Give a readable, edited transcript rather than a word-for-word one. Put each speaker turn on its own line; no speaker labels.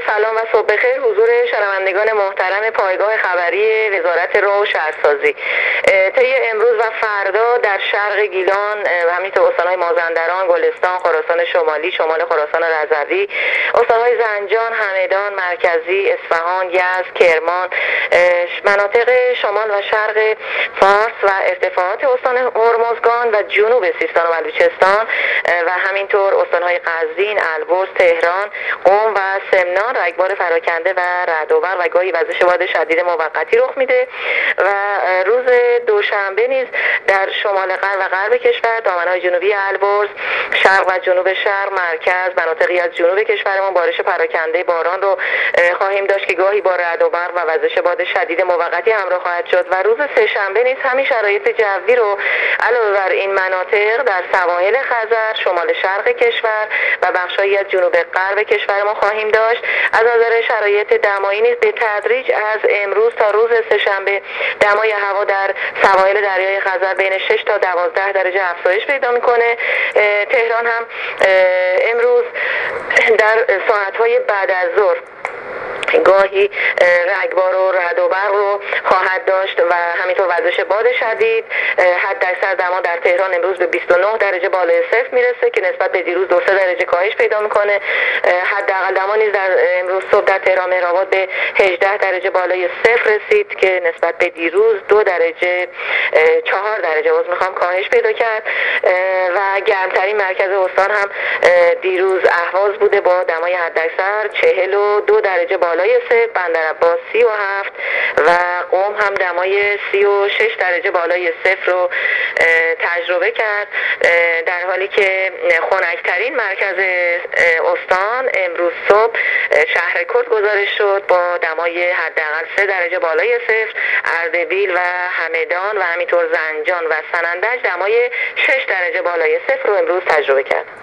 سلام و صبح بخیر حضور شنوندگان محترم پایگاه خبری وزارت راه و شهرسازی. طی امروز و فردا در شرق گیلان و همینطور استان‌های مازندران، گلستان، خراسان شمالی، شمال خراسان رضوی، استان‌های زنجان، همدان، مرکزی، اصفهان، یزد، کرمان، مناطق شمال و شرق فارس و ارتفاعات استان هرمزگان و جنوب سیستان و بلوچستان و همینطور استان‌های قزوین، البرز، تهران، قم و سمنان رگبار پراکنده و رعد و برق و گاهی وزش باد شدید موقتی رخ میده و روز دوشنبه نیز در شمال غرب و غرب کشور، دامنه‌های جنوبی البرز، شرق و جنوب شرق، مرکز، مناطقی از جنوب کشورمان بارش پراکنده باران رو خواهیم داشت که گاهی با رعد و برق و وزش باد شدید موقتی همراه خواهد شد و روز سه‌شنبه نیز همین شرایط جوی رو علاوه بر این مناطق در سواحل خزر، شمال شرق کشور و بخش‌هایی از جنوب غرب کشور ما خواهیم داشت. از نظر شرایط دمایی نیز به تدریج از امروز تا روز سه‌شنبه دمای هوا در سواحل دریای خزر بین 6 تا 12 درجه افزایش پیدا می‌کنه. تهران هم امروز در ساعت‌های بعد از ظهر گاهی رگبار و رعد و برق رو خواهد داشت و همینطور وزش باد شدید. حد اکثر دما در تهران امروز به 29 درجه بالای صفر میرسه که نسبت به دیروز 2-3 درجه کاهش پیدا میکنه. حداقل دما نیز در امروز صبح در تهران مهرآباد به 18 درجه بالای صفر رسید که نسبت به دیروز 4 درجه کاهش پیدا کرد و گرمترین مرکز استان هم دیروز اهواز بوده با دمای حداکثر 42 درجه بالای صفر، بندرعباس 37 و قم هم دمای 36 درجه بالای صفر رو تجربه کرد، در حالی که خنک‌ترین مرکز استان امروز صبح شهر کرد گزارش شد با دمای حداقل 3 درجه بالای صفر. اردبیل و همدان و همینطور زنجان و سنندج دمای 6 درجه بالای صفر رو امروز تجربه کرد.